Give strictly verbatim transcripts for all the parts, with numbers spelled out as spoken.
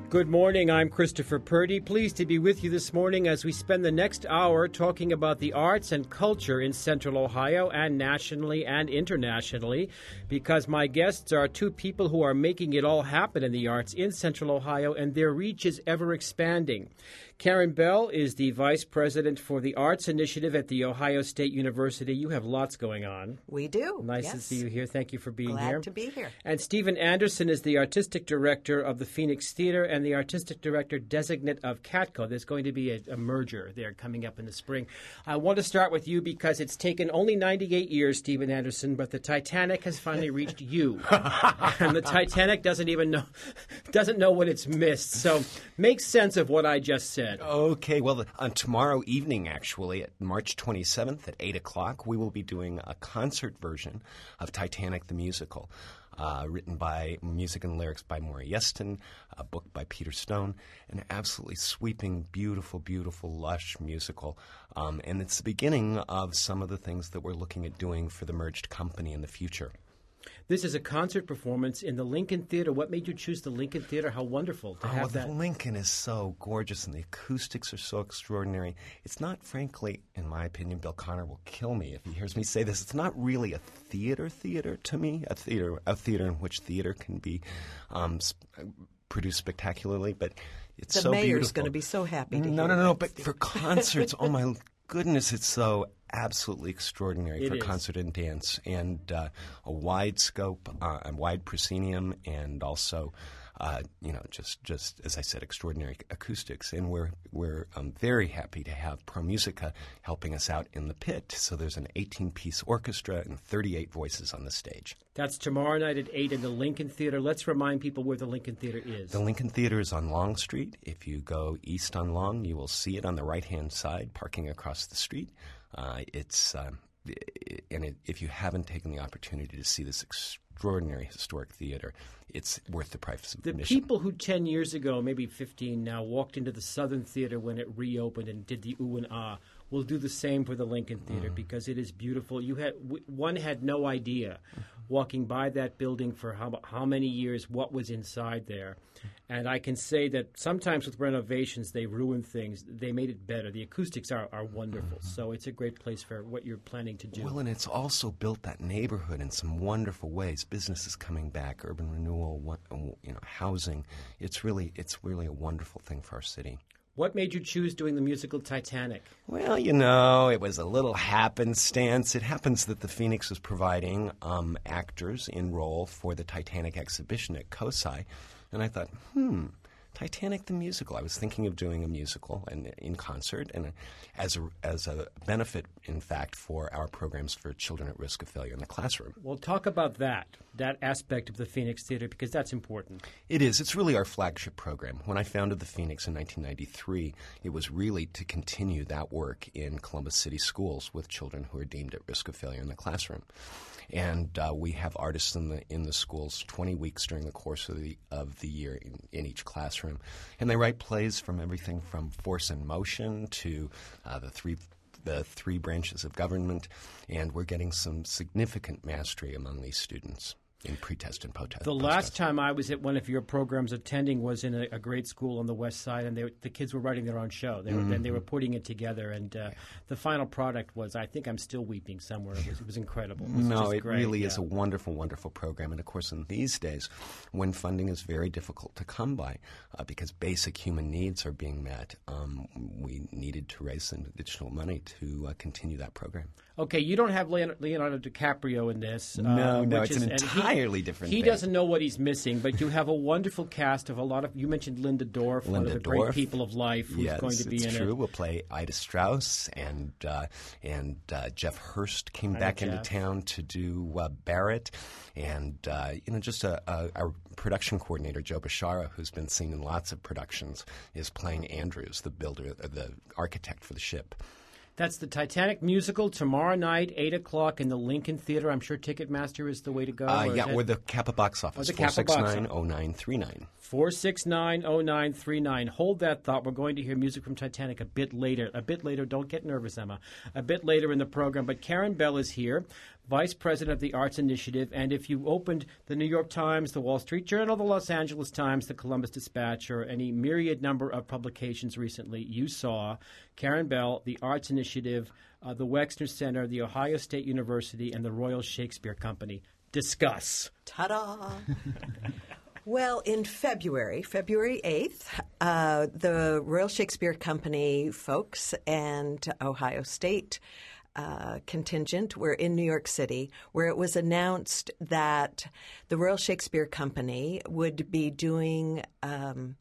Good morning, I'm Christopher Purdy. Pleased to be with you this morning as we spend the next hour talking about the arts and culture in Central Ohio and nationally and internationally, because my guests are two people who are making it all happen in the arts in Central Ohio, and their reach is ever expanding. Karen Bell is the Vice President for the Arts Initiative at The Ohio State University. You have lots going on. We do. Nice yes. to see you here. Thank you for being Glad here. Glad to be here. And Stephen Anderson is the Artistic Director of the Phoenix Theater and the Artistic Director Designate of CATCO. There's going to be a, a merger there coming up in the spring. I want to start with you because it's taken only ninety-eight years, Stephen Anderson, but the Titanic has finally reached you. And the Titanic doesn't even know doesn't know what it's missed. So make sense of what I just said. Okay, well, on tomorrow evening, actually, at March twenty-seventh at eight o'clock, we will be doing a concert version of Titanic the Musical, uh, written by music and lyrics by Maury Yeston, a book by Peter Stone, an absolutely sweeping, beautiful, beautiful, lush musical. Um, and it's the beginning of some of the things that we're looking at doing for the merged company in the future. This is a concert performance in the Lincoln Theater. What made you choose the Lincoln Theater? How wonderful to oh, have the that. Lincoln is so gorgeous, and the acoustics are so extraordinary. It's not, frankly, in my opinion, Bill Connor will kill me if he hears me say this, it's not really a theater theater to me, a theater, a theater in which theater can be um, sp- produced spectacularly, but it's the so beautiful. The mayor's going to be so happy to No, hear no, no, no, that, but Steve. for concerts, oh my goodness, it's so absolutely extraordinary It for is. concert and dance, and uh, a wide scope, uh, a wide proscenium, and also, uh, you know, just, just as I said, extraordinary acoustics. And we're we're um, very happy to have ProMusica helping us out in the pit. So there's an eighteen-piece orchestra and thirty-eight voices on the stage. That's tomorrow night at eight in the Lincoln Theater. Let's remind people where the Lincoln Theater is. The Lincoln Theater is on Long Street. If you go east on Long, you will see it on the right-hand side, parking across the street. Uh, it's um, and it, if you haven't taken the opportunity to see this extraordinary historic theater, it's worth the price of The admission. people who ten years ago, maybe fifteen now, walked into the Southern Theater when it reopened and did the ooh and ah will do the same for the Lincoln Theater mm. because it is beautiful. You had w- one had no idea walking by that building for how how many years what was inside there. And I can say that sometimes with renovations, they ruin things. They made it better. The acoustics are, are wonderful. Mm-hmm. So it's a great place for what you're planning to do. Well, and it's also built that neighborhood in some wonderful ways. Businesses coming back, urban renewal, you know, housing. It's really, it's really a wonderful thing for our city. What made you choose doing the musical Titanic? Well, you know, it was a little happenstance. It happens that the Phoenix is providing um, actors in role for the Titanic exhibition at COSI. And I thought, hmm, Titanic the Musical. I was thinking of doing a musical and in concert, and as a, as a benefit, in fact, for our programs for children at risk of failure in the classroom. Well, talk about that, that aspect of the Phoenix Theater, because that's important. It is. It's really our flagship program. When I founded the Phoenix in nineteen ninety-three, it was really to continue that work in Columbus City schools with children who are deemed at risk of failure in the classroom. And uh, we have artists in the in the schools twenty weeks during the course of the of the year in, in each classroom, and they write plays from everything from Force and Motion to uh, the three the three branches of government, and we're getting some significant mastery among these students in pre-test and post-test. The last time I was at one of your programs attending was in a, a grade school on the west side, and they, the kids were writing their own show. They were, mm-hmm. and they were putting it together, and uh, yeah. the final product was, I think I'm still weeping somewhere. It was, it was incredible. It was no, it great. really yeah. is a wonderful, wonderful program. And, of course, in these days, when funding is very difficult to come by uh, because basic human needs are being met, um, we needed to raise some additional money to uh, continue that program. Okay, you don't have Leonardo DiCaprio in this. Uh, No, no, it's is, an entirely he, different He thing. doesn't know what he's missing, but you have a wonderful cast of a lot of, you mentioned Linda Dorff, one Linda of the Dorff. great people of life who's yes, going to be it's in true. it. We'll play Ida Strauss, and uh, and uh, Jeff Hurst came Ida back Jeff. into town to do uh, Barrett, and uh, you know, just a, a, our production coordinator Joe Bashara, who's been seen in lots of productions, is playing Andrews, the builder, uh, the architect for the ship. That's the Titanic musical tomorrow night, eight o'clock in the Lincoln Theater. I'm sure Ticketmaster is the way to go. Uh, or yeah, is or it- the Kappa box office, the four Kappa six box nine office. oh nine three nine. four six nine oh nine three nine. Hold that thought. We're going to hear music from Titanic a bit later. A bit later. Don't get nervous, Emma. A bit later in the program. But Karen Bell is here, Vice President of the Arts Initiative. And if you opened the New York Times, the Wall Street Journal, the Los Angeles Times, the Columbus Dispatch, or any myriad number of publications recently, you saw Karen Bell, the Arts Initiative, uh, the Wexner Center, the Ohio State University, and the Royal Shakespeare Company. Discuss. Ta-da! Well, in February, February eighth, uh, the Royal Shakespeare Company folks and Ohio State uh, contingent were in New York City, where it was announced that the Royal Shakespeare Company would be doing um,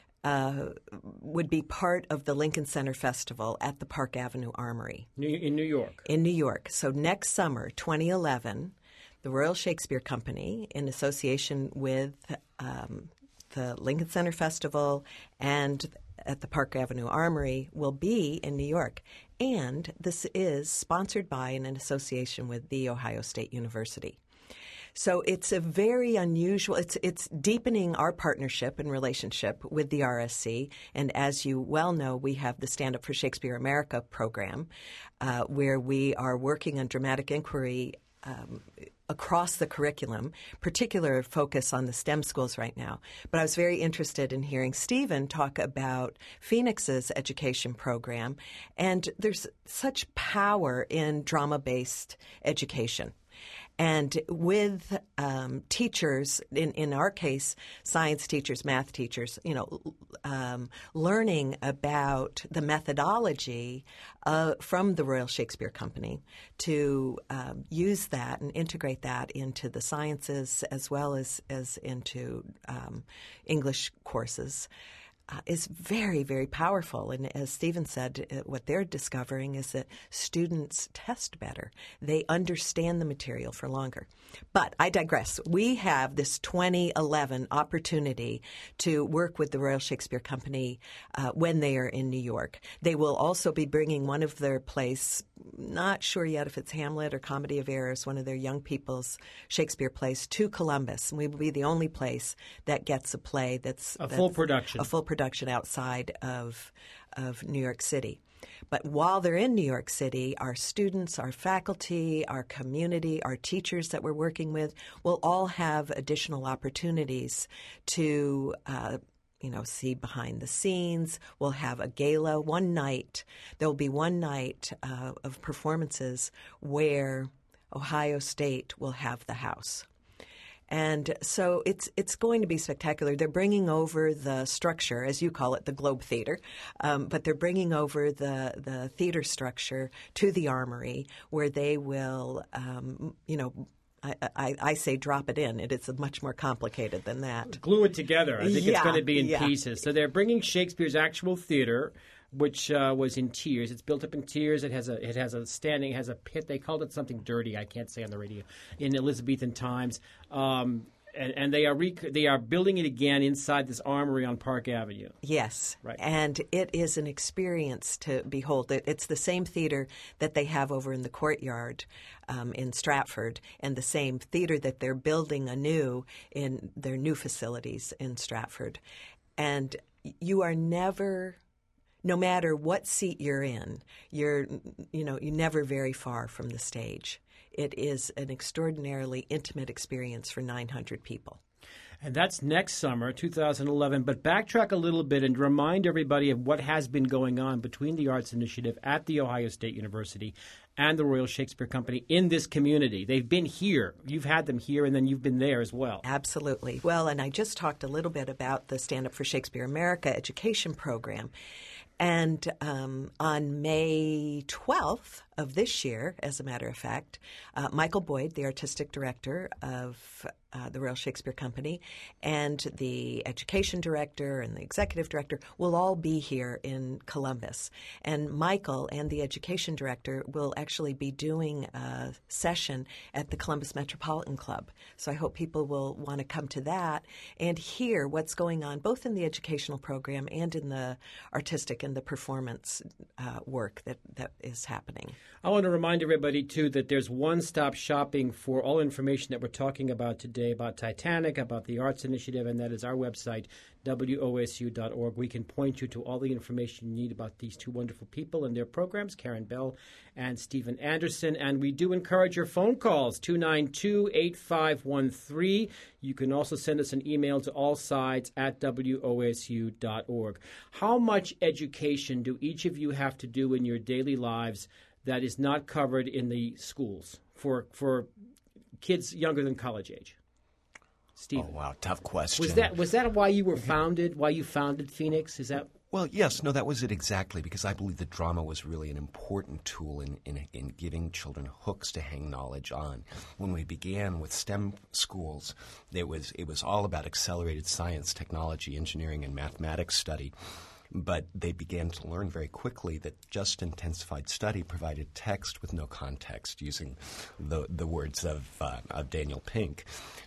uh, would be part of the Lincoln Center Festival at the Park Avenue Armory. In New York. In New York. So next summer, twenty eleven, the Royal Shakespeare Company, in association with um, the Lincoln Center Festival and at the Park Avenue Armory, will be in New York. And this is sponsored by and in association with The Ohio State University. So it's a very unusual, it's it's deepening our partnership and relationship with the R S C. And as you well know, we have the Stand Up for Shakespeare America program, uh, where we are working on dramatic inquiry um, across the curriculum, particular focus on the STEM schools right now. But I was very interested in hearing Stephen talk about Phoenix's education program. And there's such power in drama-based education. And with um, teachers, in, in our case, science teachers, math teachers, you know, um, learning about the methodology uh, from the Royal Shakespeare Company to um, use that and integrate that into the sciences as well as, as into um, English courses. Uh, is very, very powerful. And as Stephen said, uh, what they're discovering is that students test better. They understand the material for longer. But I digress. We have this twenty eleven opportunity to work with the Royal Shakespeare Company uh, when they are in New York. They will also be bringing one of their plays, not sure yet if it's Hamlet or Comedy of Errors, one of their young people's Shakespeare plays, to Columbus. And we will be the only place that gets a play that's a that's full production. A full production outside of of New York City. But while they're in New York City, our students, our faculty, our community, our teachers that we're working with will all have additional opportunities to uh, you know, see behind the scenes. We'll have a gala one night. There will be one night uh, of performances where Ohio State will have the house. And so it's it's going to be spectacular. They're bringing over the structure, as you call it, the Globe Theater, um, but they're bringing over the, the theater structure to the Armory, where they will, um, you know, I, I, I say drop it in. It is much more complicated than that. Glue it together. I think yeah, it's going to be in yeah. pieces. So they're bringing Shakespeare's actual theater, which uh, was in tiers. It's built up in tiers. It has a it has a standing, it has a pit. They called it something dirty. I can't say on the radio. In Elizabethan times, um, and, and they are rec- they are building it again inside this armory on Park Avenue. Yes, right. And it is an experience to behold. It, it's the same theater that they have over in the courtyard um, in Stratford, and the same theater that they're building anew in their new facilities in Stratford. And you are never. No matter what seat you're in, you're, you know, you're never very far from the stage. It is an extraordinarily intimate experience for nine hundred people. And that's next summer, two thousand eleven. But backtrack a little bit and remind everybody of what has been going on between the Arts Initiative at The Ohio State University and the Royal Shakespeare Company in this community. They've been here. You've had them here, and then you've been there as well. Absolutely. Well, and I just talked a little bit about the Stand Up for Shakespeare America education program. And um, on May twelfth of this year, as a matter of fact, uh, Michael Boyd, the artistic director of uh, the Royal Shakespeare Company, and the education director and the executive director will all be here in Columbus. And Michael and the education director will actually be doing a session at the Columbus Metropolitan Club. So I hope people will want to come to that and hear what's going on both in the educational program and in the artistic and the performance uh, work that, that is happening. I want to remind everybody, too, that there's one-stop shopping for all information that we're talking about today about Titanic, about the Arts Initiative, and that is our website, W O S U dot org. We can point you to all the information you need about these two wonderful people and their programs, Karen Bell and Stephen Anderson. And we do encourage your phone calls, two nine two, eight five one three. You can also send us an email to allsides at W O S U dot org. How much education do each of you have to do in your daily lives that is not covered in the schools for for kids younger than college age? Steve. Oh, wow, tough question. Was that was that why you were founded? Why you founded Phoenix? Is that? Well, yes, no, that was it exactly, because I believe that drama was really an important tool in, in, in giving children hooks to hang knowledge on. When we began with STEM schools, it was it was all about accelerated science, technology, engineering, and mathematics study. But they began to learn very quickly that just intensified study provided text with no context, using the the words of, uh, of Daniel Pink.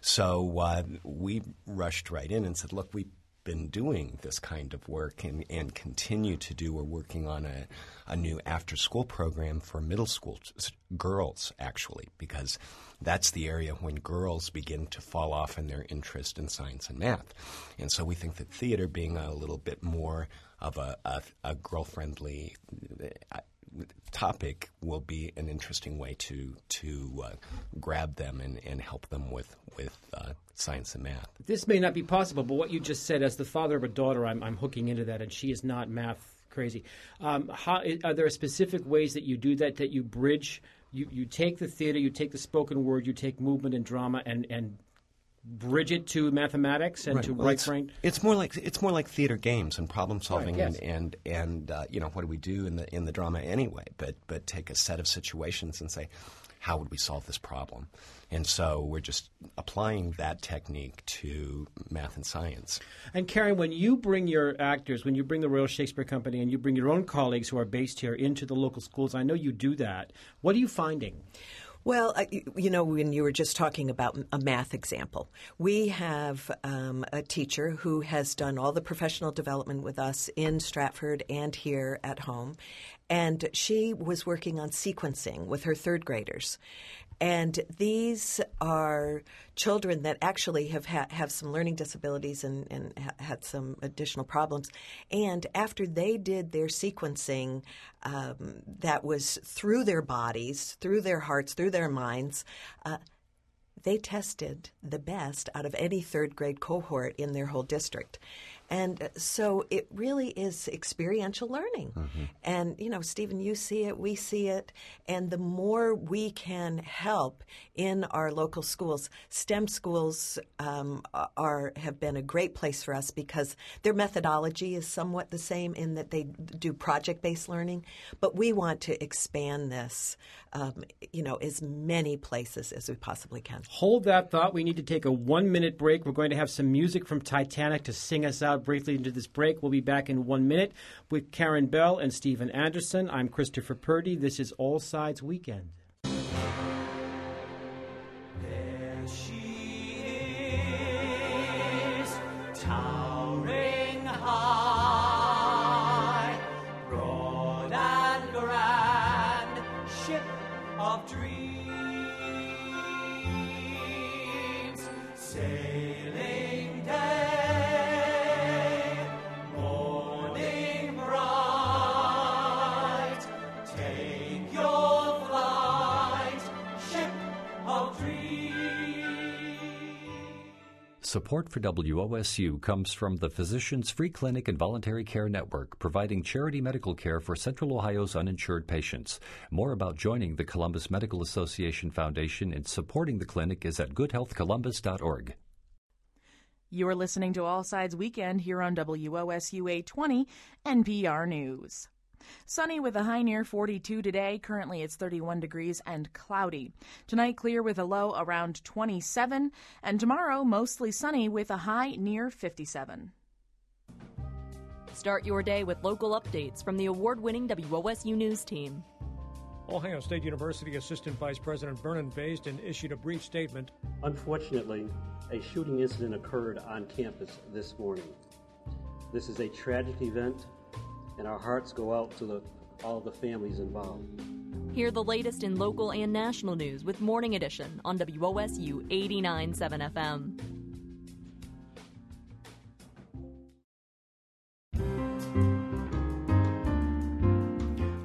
So uh, we rushed right in and said, look, we've been doing this kind of work and, and continue to do. We're working on a, a new after-school program for middle school girls, actually, because that's the area when girls begin to fall off in their interest in science and math. And so we think that theater, being a little bit more of a, a, a girl-friendly uh, topic, will be an interesting way to to uh, grab them and, and help them with, with uh, science and math. This may not be possible, but what you just said, as the father of a daughter, I'm, I'm hooking into that, and she is not math crazy. Um, how, are there specific ways that you do that, that you bridge? You, you take the theater, you take the spoken word, you take movement and drama, and, and bridge it to mathematics and right. to well, right it's, brain? It's more like it's more like theater games and problem solving, right, yes. and and, and uh, you know, what do we do in the in the drama anyway? But but take a set of situations and say, how would we solve this problem? And so we're just applying that technique to math and science. And Karen, when you bring your actors, when you bring the Royal Shakespeare Company and you bring your own colleagues who are based here into the local schools, I know you do that. What are you finding? Well, uh, you know, when you were just talking about a math example, we have um, a teacher who has done all the professional development with us in Stratford and here at home, and she was working on sequencing with her third graders. And these are children that actually have ha- have some learning disabilities and, and ha- had some additional problems. And after they did their sequencing, um, that was through their bodies, through their hearts, through their minds, uh, they tested the best out of any third grade cohort in their whole district. And so it really is experiential learning. Mm-hmm. And, you know, Stephen, you see it, we see it. And the more we can help in our local schools, STEM schools um, are have been a great place for us because their methodology is somewhat the same in that they do project-based learning. But we want to expand this, um, you know, as many places as we possibly can. Hold that thought. We need to take a one-minute break. We're going to have some music from Titanic to sing us out briefly into this break. We'll be back in one minute with Karen Bell and Stephen Anderson. I'm Christopher Purdy. This is All Sides Weekend. There she is, towering high, broad and grand, ship of dreams, sailing day. Support for W O S U comes from the Physicians Free Clinic and Voluntary Care Network, providing charity medical care for Central Ohio's uninsured patients. More about joining the Columbus Medical Association Foundation and supporting the clinic is at good health columbus dot org. You're listening to All Sides Weekend here on W O S U eight twenty N P R News. Sunny with a high near forty-two today. Currently it's thirty-one degrees and cloudy. Tonight clear with a low around twenty-seven. And tomorrow mostly sunny with a high near fifty-seven. Start your day with local updates from the award-winning W O S U News team. Ohio State University Assistant Vice President Vernon Basden issued a brief statement. Unfortunately, a shooting incident occurred on campus this morning. This is a tragic event, and our hearts go out to the, all the families involved. Hear the latest in local and national news with Morning Edition on W O S U eighty-nine point seven F M.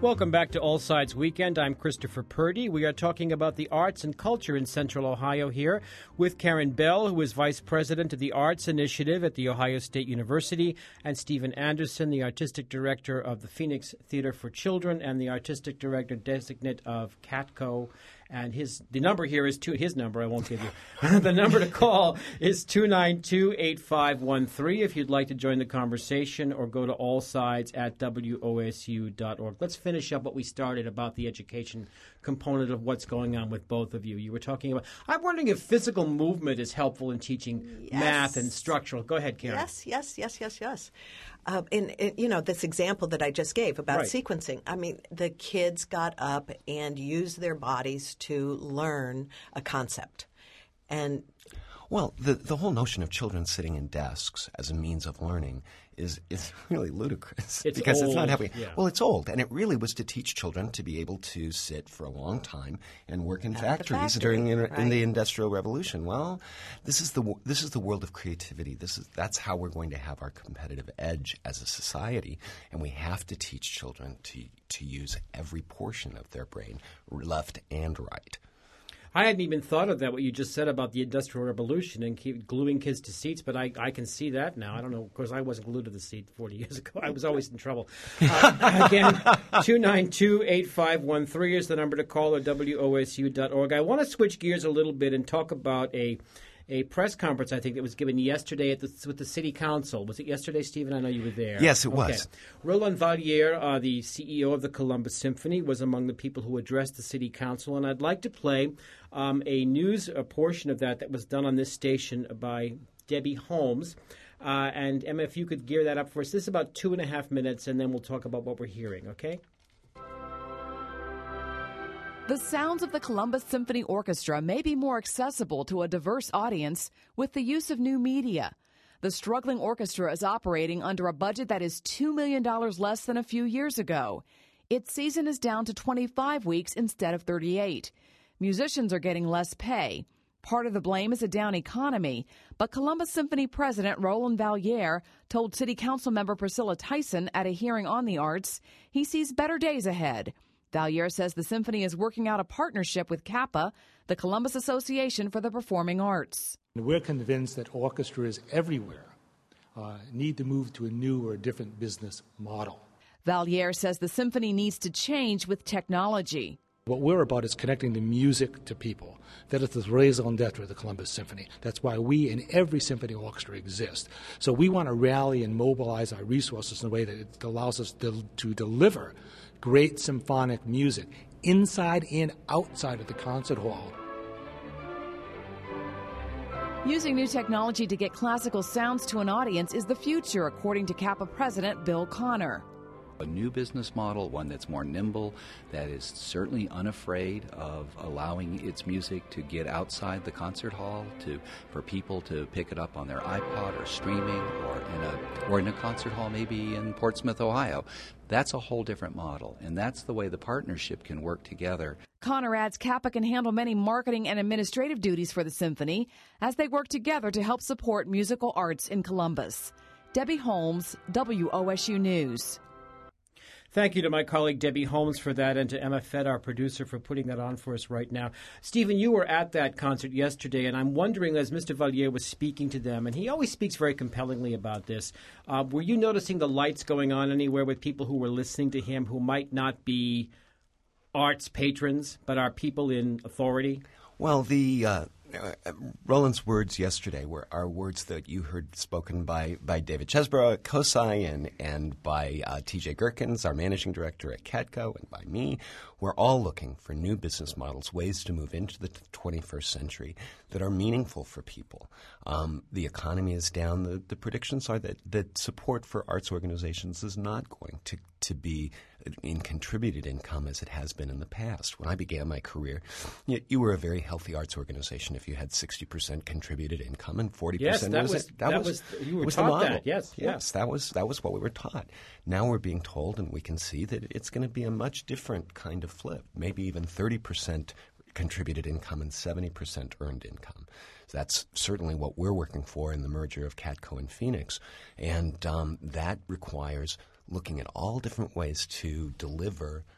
Welcome back to All Sides Weekend. I'm Christopher Purdy. We are talking about the arts and culture in Central Ohio here with Karen Bell, who is Vice President of the Arts Initiative at The Ohio State University, and Stephen Anderson, the Artistic Director of the Phoenix Theater for Children and the Artistic Director Designate of CATCO. And his the number here is two. His number I won't give you. The number to call is two nine two, eight five one three if you'd like to join the conversation, or go to allsides at W O S U dot org. Let's finish up what we started about the education component of what's going on with both of you. You were talking about. I'm wondering if physical movement is helpful in teaching yes. math and structural. Go ahead, Karen. Yes, yes, yes, yes, yes. Uh, and, and, you know, this example that I just gave about right. sequencing, I mean, the kids got up and used their bodies to learn a concept. And well, the the whole notion of children sitting in desks as a means of learning is is really ludicrous. It's because old. it's not happening. Yeah. Well, it's old, and it really was to teach children to be able to sit for a long time and work in At factories the factory, during the, right. in the Industrial Revolution. Well, this is the this is the world of creativity. This is that's how we're going to have our competitive edge as a society, and we have to teach children to to use every portion of their brain, left and right. I hadn't even thought of that, what you just said about the Industrial Revolution and keep gluing kids to seats, but I, I can see that now. I don't know. Of course, I wasn't glued to the seat forty years ago. I was always in trouble. Uh, again, two nine two, eight five one three is the number to call, or W O S U dot org. I want to switch gears a little bit and talk about a a press conference, I think, that was given yesterday at the, with the City Council. Was it yesterday, Stephen? I know you were there. Yes, it okay. was. Roland Valliere, uh, the C E O of the Columbus Symphony, was among the people who addressed the City Council, and I'd like to play um, a news a portion of that that was done on this station by Debbie Holmes. Uh, and, Emma, if you could gear that up for us. This is about two and a half minutes, and then we'll talk about what we're hearing, okay? The sounds of the Columbus Symphony Orchestra may be more accessible to a diverse audience with the use of new media. The struggling orchestra is operating under a budget that is two million dollars less than a few years ago. Its season is down to twenty-five weeks instead of thirty-eight. Musicians are getting less pay. Part of the blame is a down economy, but Columbus Symphony President Roland Valliere told City Council member Priscilla Tyson at a hearing on the arts he sees better days ahead. Valliere says the symphony is working out a partnership with CAPA, the Columbus Association for the Performing Arts. We're convinced that orchestras everywhere uh, need to move to a new or a different business model. Valliere says the symphony needs to change with technology. What we're about is connecting the music to people. That is the raison d'etre of the Columbus Symphony. That's why we in every symphony orchestra exist. So we want to rally and mobilize our resources in a way that it allows us to, to deliver great symphonic music inside and outside of the concert hall. Using new technology to get classical sounds to an audience is the future, according to CAPA President Bill Connor. A new business model, one that's more nimble, that is certainly unafraid of allowing its music to get outside the concert hall, to for people to pick it up on their iPod or streaming, or in a or in a concert hall maybe in Portsmouth, Ohio. That's a whole different model, and that's the way the partnership can work together. Connor adds CAPA can handle many marketing and administrative duties for the symphony as they work together to help support musical arts in Columbus. Debbie Holmes, W O S U News. Thank you to my colleague Debbie Holmes for that, and to Emma Fett, our producer, for putting that on for us right now. Stephen, you were at that concert yesterday, and I'm wondering, as Mister Valliere was speaking to them, and he always speaks very compellingly about this, uh, were you noticing the lights going on anywhere with people who were listening to him who might not be arts patrons, but are people in authority? Well, the uh, uh, Roland's words yesterday were are words that you heard spoken by, by David Chesborough at COSI and, and by uh, T J Gerkins, our managing director at CATCO, and by me. We're all looking for new business models, ways to move into the twenty-first century that are meaningful for people. Um, the economy is down. The, the predictions are that, that support for arts organizations is not going to, to be in contributed income as it has been in the past. When I began my career, you, you were a very healthy arts organization if you had sixty percent contributed income and forty percent. Yes, that was, was, that, that was, was you were was taught the model. that. Yes, yes, yes, that was that was what we were taught. Now we're being told, and we can see that it's going to be a much different kind of flip. Maybe even thirty percent contributed income and seventy percent earned income. So that's certainly what we're working for in the merger of CATCO and Phoenix, and um, that requires looking at all different ways to deliver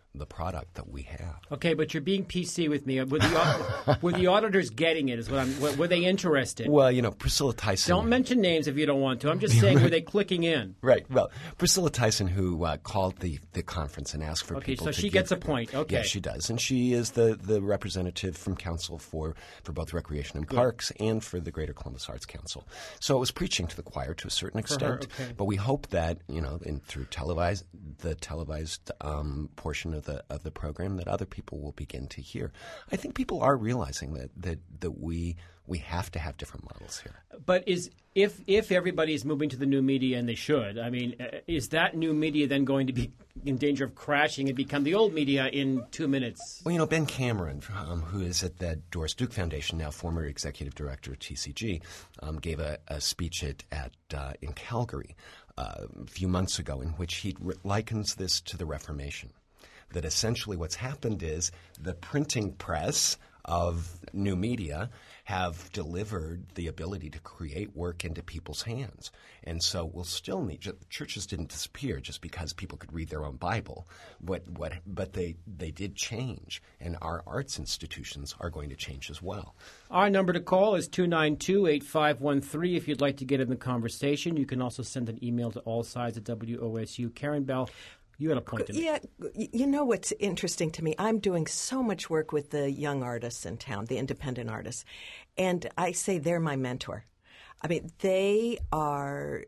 the product that we have. Okay, but you're being P C with me. Were the, were the auditors getting it? Is what I'm. Were they interested? Well, you know, Priscilla Tyson. Don't mention names if you don't want to. I'm just saying, were they clicking in? Right. Well, Priscilla Tyson, who uh, called the, the conference and asked for okay, people so to she give, gets a point. Okay. Yeah, she does. And she is the, the representative from Council for, for both Recreation and Good. Parks and for the Greater Columbus Arts Council. So it was preaching to the choir to a certain extent. For her, okay. But we hope that, you know, in, through televised, the televised um, portion of the of the program, that other people will begin to hear. I think people are realizing that that, that we we have to have different models here. But is if if everybody is moving to the new media, and they should, I mean, is that new media then going to be in danger of crashing and become the old media in two minutes? Well, you know, Ben Cameron, um, who is at the Doris Duke Foundation, now former executive director of T C G, um, gave a, a speech at, at uh, in Calgary uh, a few months ago in which he re- likens this to the Reformation. That essentially what's happened is the printing press of new media have delivered the ability to create work into people's hands. And so we'll still need – churches didn't disappear just because people could read their own Bible, but, what, but they, they did change, and our arts institutions are going to change as well. Our number to call is two nine two, eight five one three if you'd like to get in the conversation. You can also send an email to allsides at W O S U. Karen Bell, you had a point to make. Yeah, you know what's interesting to me? I'm doing so much work with the young artists in town, the independent artists, and I say they're my mentor. I mean, they are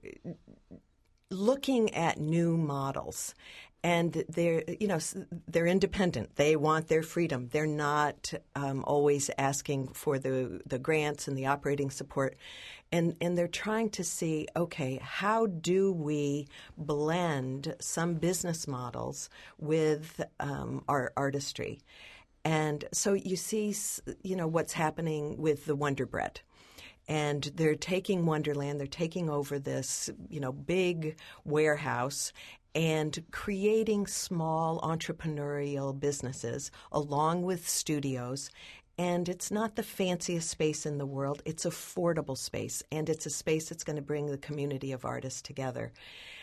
looking at new models, and they're, you know, they're independent. They want their freedom. They're not um, always asking for the, the grants and the operating support. And and they're trying to see, okay, how do we blend some business models with um, our artistry? And so you see, you know, what's happening with the Wonder Bread. And they're taking Wonderland, they're taking over this, you know, big warehouse and creating small entrepreneurial businesses along with studios. And it's not the fanciest space in the world. It's affordable space, and it's a space that's going to bring the community of artists together.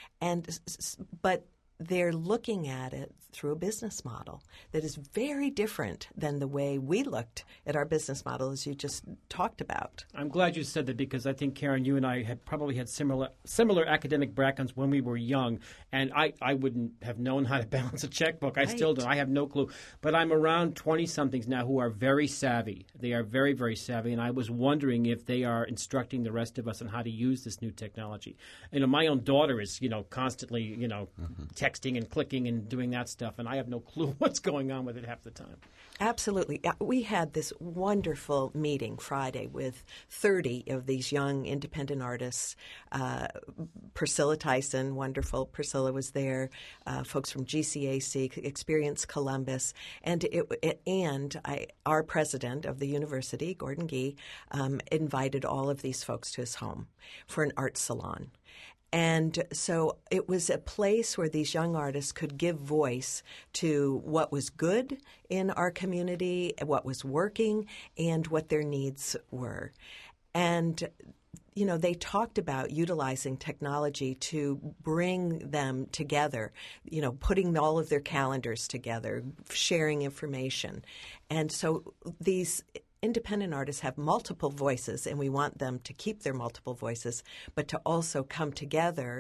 And but they're looking at it through a business model that is very different than the way we looked at our business model, as you just talked about. I'm glad you said that, because I think, Karen, you and I had probably had similar similar academic backgrounds when we were young, and I, I wouldn't have known how to balance a checkbook. I right. still don't. I have no clue. But I'm around twenty-somethings now who are very savvy. They are very, very savvy, and I was wondering if they are instructing the rest of us on how to use this new technology. You know, my own daughter is, you know, constantly, you know, mm-hmm. texting and clicking and doing that stuff, and I have no clue what's going on with it half the time. Absolutely. We had this wonderful meeting Friday with thirty of these young independent artists. Uh, Priscilla Tyson, wonderful. Priscilla was there. Uh, folks from G C A C, Experience Columbus, and it, it, and I, our president of the university, Gordon Gee, um, invited all of these folks to his home for an art salon. And so it was a place where these young artists could give voice to what was good in our community, what was working, and what their needs were. And, you know, they talked about utilizing technology to bring them together, you know, putting all of their calendars together, sharing information. And so these independent artists have multiple voices, and we want them to keep their multiple voices, but to also come together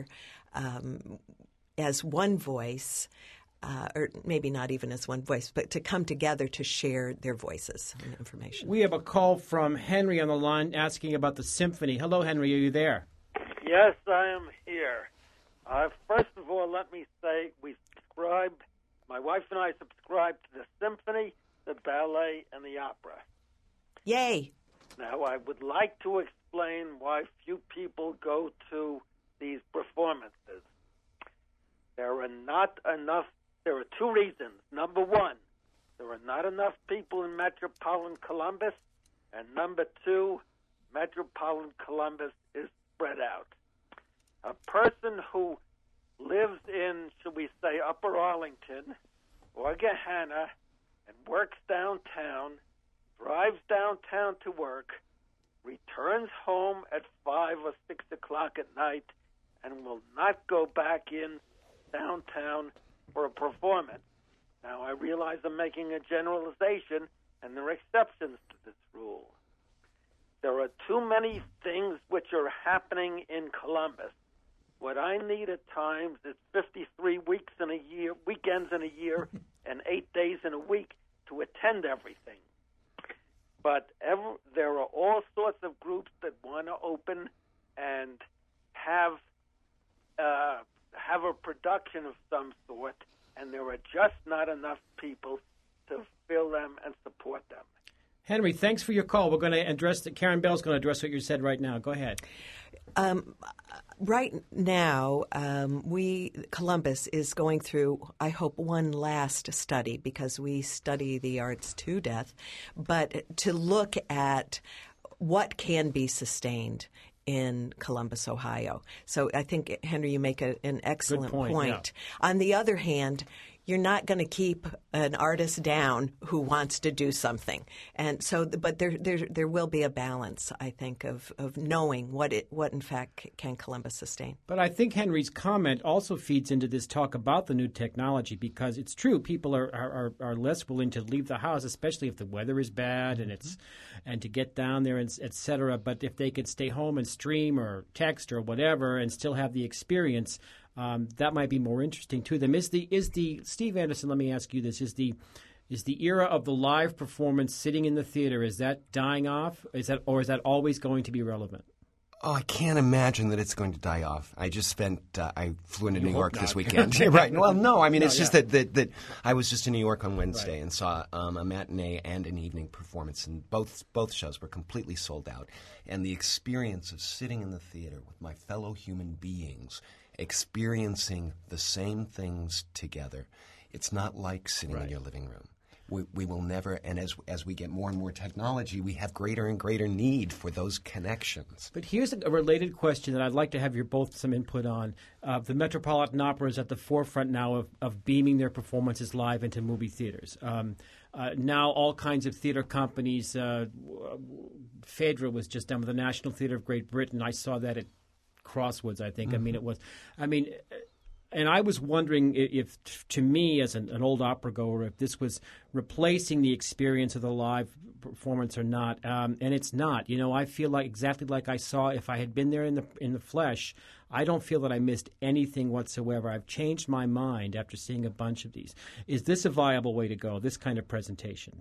um, as one voice, uh, or maybe not even as one voice, but to come together to share their voices and information. We have a call from Henry on the line asking about the symphony. Hello, Henry. Are you there? Yes, I am here. Uh, first of all, let me say we subscribed, my wife and I subscribed to the symphony, the ballet, and the opera. Yay. Now, I would like to explain why few people go to these performances. There are not enough, there are two reasons. Number one, there are not enough people in metropolitan Columbus, and number two, metropolitan Columbus is spread out. A person who lives in, should we say, Upper Arlington or Gahanna and works downtown, drives downtown to work, returns home at five or six o'clock at night, and will not go back in downtown for a performance. Now, I realize I'm making a generalization, and there are exceptions to this rule. There are too many things which are happening in Columbus. What I need at times is fifty-three weeks in a year, weekends in a year, and eight days in a week to attend everything. But ever, there are all sorts of groups that want to open and have uh, have a production of some sort, and there are just not enough people to fill them and support them. Henry, thanks for your call. We're going to address the, Karen Bell's going to address what you said right now. Go ahead. Um, right now, um, we Columbus is going through, I hope, one last study, because we study the arts to death, but to look at what can be sustained in Columbus, Ohio. So I think, Henry, you make a, an excellent point, point. Yeah. On the other hand, you're not going to keep an artist down who wants to do something, and so. But there, there, there will be a balance, I think, of, of knowing what it, what in fact can Columbus sustain. But I think Henry's comment also feeds into this talk about the new technology, because it's true people are are, are less willing to leave the house, especially if the weather is bad and it's and to get down there and et cetera. But if they could stay home and stream or text or whatever and still have the experience. Um, that might be more interesting to them. Is the is the Steve Anderson? Let me ask you this: Is the is the era of the live performance sitting in the theater, is that dying off? Is that or is that always going to be relevant? Oh, I can't imagine that it's going to die off. I just spent uh, I flew into You New hope York not. this weekend. Right. Well, no, I mean No, it's just yeah. that, that that I was just in New York on Wednesday Right. and saw um, a matinee and an evening performance, and both both shows were completely sold out. And the experience of sitting in the theater with my fellow human beings, experiencing the same things together. It's not like sitting Right. in your living room. We, we will never, and as as we get more and more technology, we have greater and greater need for those connections. But here's a, a related question that I'd like to have your both some input on. Uh, the Metropolitan Opera is at the forefront now of, of beaming their performances live into movie theaters. Um, uh, now all kinds of theater companies, uh, Phaedra was just done with the National Theatre of Great Britain. I saw that at Crosswoods, I think. Mm-hmm. I mean, it was, I mean, and I was wondering if, if to me, as an, an old opera goer, if this was replacing the experience of the live performance or not. Um, and it's not. You know, I feel like exactly like I saw if I had been there in the in the flesh. I don't feel that I missed anything whatsoever. I've changed my mind after seeing a bunch of these. Is this a viable way to go, this kind of presentation?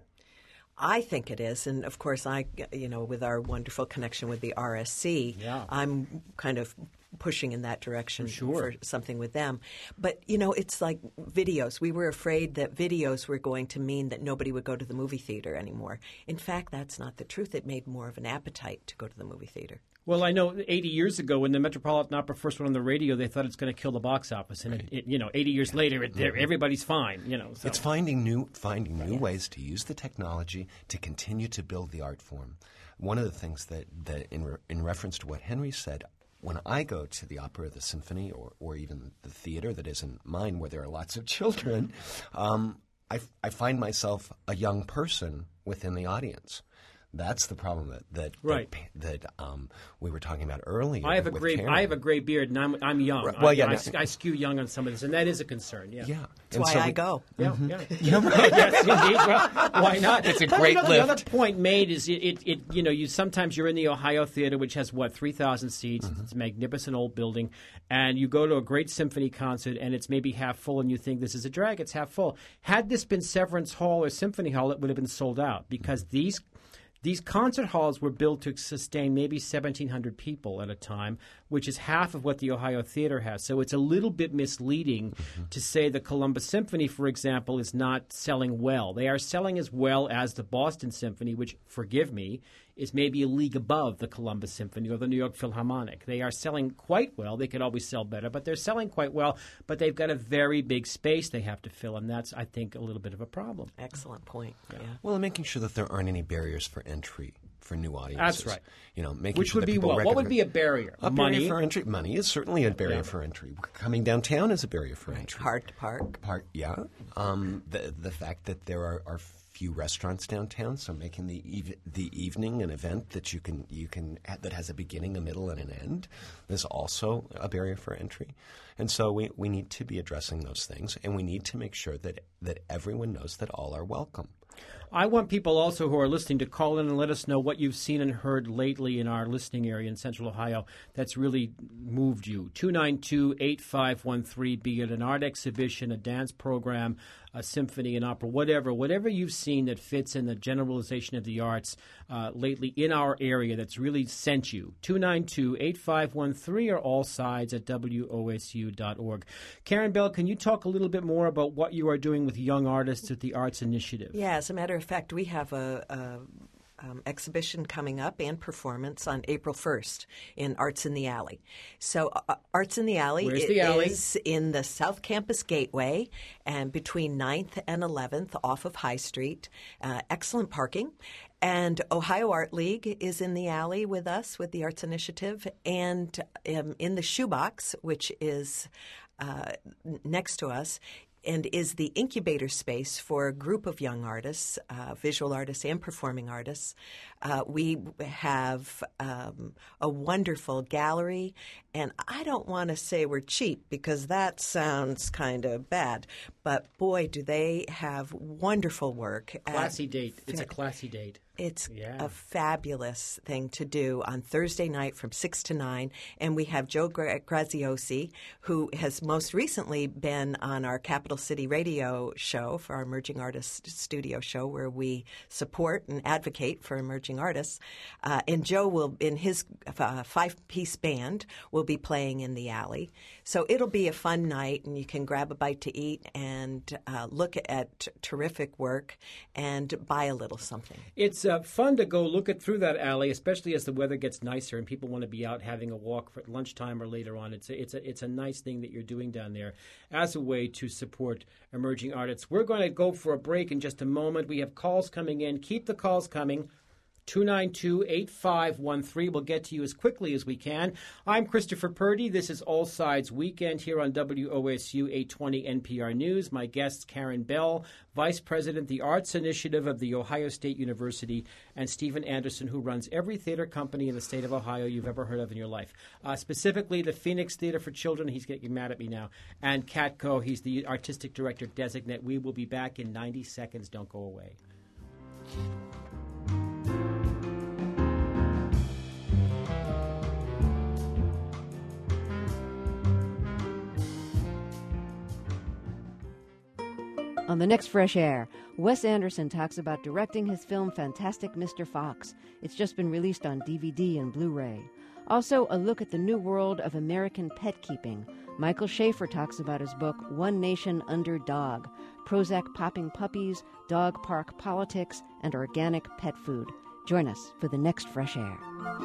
I think it is, and of course, I, you know, with our wonderful connection with the R S C, yeah. I'm kind of pushing in that direction for, sure. for something with them. But, you know, it's like videos. We were afraid that videos were going to mean that nobody would go to the movie theater anymore. In fact, that's not the truth. It made more of an appetite to go to the movie theater. Well, I know eighty years ago when the Metropolitan Opera first went on the radio, they thought it's going to kill the box office, and right. it, it, you know, eighty years later, it, mm-hmm. everybody's fine. You know, so. It's finding new finding new yes. ways to use the technology to continue to build the art form. One of the things that, that in re, in reference to what Henry said, when I go to the opera, the symphony, or or even the theater that isn't mine, where there are lots of children, um, I I find myself a young person within the audience. That's the problem that that right. that, that um, we were talking about earlier. I have a with gray Karen. I have a gray beard, and I'm I'm young. Right. Well, yeah, I, no. I, I skew young on some of this, and that is a concern. Yeah, yeah. That's and why so I we, go. Yeah, mm-hmm. yeah. yeah right. Yes, indeed. Well, why not? It's a but, great you know, lift. The other point made is it, it, it you know you sometimes you're in the Ohio Theater, which has what three thousand seats. Mm-hmm. It's a magnificent old building, and you go to a great symphony concert, and it's maybe half full, and you think this is a drag. It's half full. Had this been Severance Hall or Symphony Hall, it would have been sold out because mm-hmm. these. These concert halls were built to sustain maybe seventeen hundred people at a time, which is half of what the Ohio Theater has. So it's a little bit misleading mm-hmm. to say the Columbus Symphony, for example, is not selling well. They are selling as well as the Boston Symphony, which, forgive me, is maybe a league above the Columbus Symphony or the New York Philharmonic. They are selling quite well. They could always sell better, but they're selling quite well. But they've got a very big space they have to fill, and that's, I think, a little bit of a problem. Excellent point. Yeah. yeah. Well, and making sure that there aren't any barriers for entry for new audiences. That's right. You know, making Which sure would that be people what? recognize, What would be a barrier? A Money barrier for entry. Money is certainly a barrier yeah. for entry. Coming downtown is a barrier for right. entry. Hard to park. Park, yeah. Um, the the fact that there are, are few restaurants downtown, so making the eve- the evening an event that you can you can that has a beginning, a middle, and an end is also a barrier for entry. And so we, we need to be addressing those things, and we need to make sure that that everyone knows that all are welcome. I want people also who are listening to call in and let us know what you've seen and heard lately in our listening area in Central Ohio that's really moved you. two nine two, eight five one three, be it an art exhibition, a dance program, a symphony, an opera, whatever. Whatever you've seen that fits in the generalization of the arts uh, lately in our area that's really sent you. two nine two, eight five one three or all sides at W O S U dot org. Karen Bell, can you talk a little bit more about what you are doing with young artists at the Arts Initiative? Yeah, as a matter of fact, we have a, a um, exhibition coming up and performance on April first in Arts in the Alley. So uh, Arts in the Alley, Where's the alley? is in the South Campus Gateway and between ninth and eleventh off of High Street. Uh, excellent parking. And Ohio Art League is in the alley with us, with the Arts Initiative, and um, in the Shoebox, which is uh, next to us, and is the incubator space for a group of young artists, uh, visual artists and performing artists. Uh, we have um, a wonderful gallery, and I don't want to say we're cheap because that sounds kind of bad, but boy, do they have wonderful work. Classy at, date. It's a classy date. It's yeah. a fabulous thing to do on Thursday night from six to nine. And we have Joe Gra- Graziosi, who has most recently been on our Capital City radio show for our Emerging Artists Studio show, where we support and advocate for emerging artists. Uh, and Joe will, in his uh, five-piece band, will be playing in the alley. So it'll be a fun night, and you can grab a bite to eat and uh, look at terrific work and buy a little something. It's uh, fun to go look at through that alley, especially as the weather gets nicer and people want to be out having a walk for lunchtime or later on. It's a, it's a, it's a nice thing that you're doing down there as a way to support emerging artists. We're going to go for a break in just a moment. We have calls coming in. Keep the calls coming. two nine two, eight five one three. We'll get to you as quickly as we can. I'm Christopher Purdy. This is All Sides Weekend here on W O S U eight twenty N P R News. My guests, Karen Bell, Vice President, the Arts Initiative of The Ohio State University, and Stephen Anderson, who runs every theater company in the state of Ohio you've ever heard of in your life. Uh, specifically, the Phoenix Theater for Children. He's getting mad at me now. And Catco. He's the Artistic Director Designate. We will be back in ninety seconds. Don't go away. On the next Fresh Air, Wes Anderson talks about directing his film Fantastic Mister Fox. It's just been released on D V D and Blu-ray. Also, a look at the new world of American pet keeping. Michael Schaefer talks about his book, One Nation Under Dog, Prozac popping puppies, dog park politics, and organic pet food. Join us for the next Fresh Air.